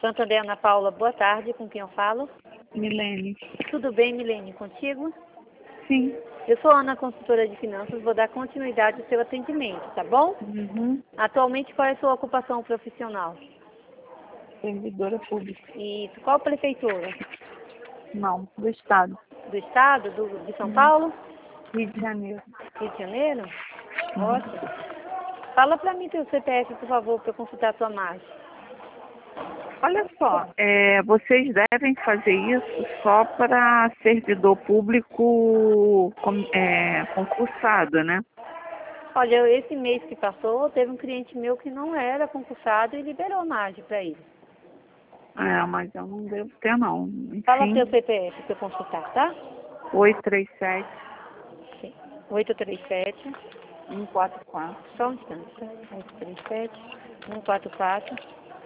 Santander, Ana Paula, boa tarde. Com quem eu falo? Milene. Tudo bem, Milene, contigo? Sim. Eu sou Ana, consultora de finanças, vou dar continuidade ao seu atendimento, tá bom? Uhum. Atualmente, qual é a sua ocupação profissional? Servidora pública. Isso. Qual prefeitura? Não, do Estado. Do Estado? De São Paulo? Rio de Janeiro. Rio de Janeiro? Ótimo. Fala pra mim teu CPF, por favor, para eu consultar a tua margem. Olha só, vocês devem fazer isso só para servidor público concursado, né? Olha, esse mês que passou, teve um cliente meu que não era concursado e liberou a margem para ele. Mas eu não devo ter, não. Fala Enfim, teu CPF para eu consultar, tá? 837 Sim. 837, 144 só um instante, tá? 837, 144.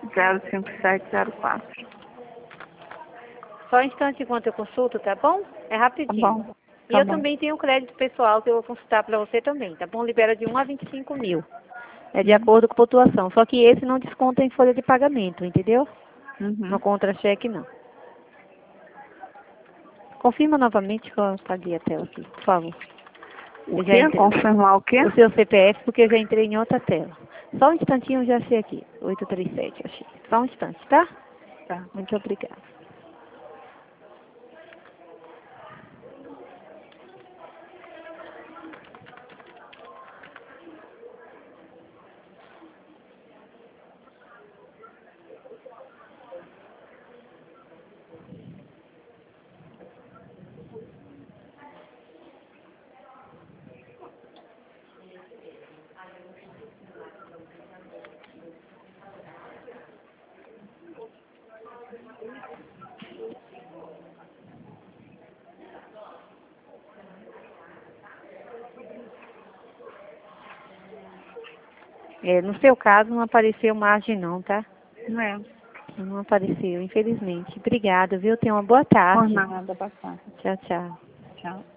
05704. Só um instante enquanto eu consulto, tá bom? É Tá rapidinho. bom. E Tá eu bom. também tenho um crédito pessoal que eu vou consultar para você também, tá bom? Libera de 1 a 25 mil. É de acordo com a pontuação. Só que esse não desconta em folha de pagamento, entendeu? No Uhum. contra-cheque, não. Confirma novamente que eu apaguei a tela aqui, por favor. O Eu já quê? entrei. Confirmar o quê? O seu CPF, porque eu já entrei em outra tela. Só um instantinho, eu já achei aqui. 837, achei. Só um instante, tá? Tá. Muito obrigada. No seu caso, não apareceu margem não, tá? Não é. Não apareceu, infelizmente. Obrigada, viu? Tenha uma boa Por tarde. nada, passar. Tchau, tchau. Tchau.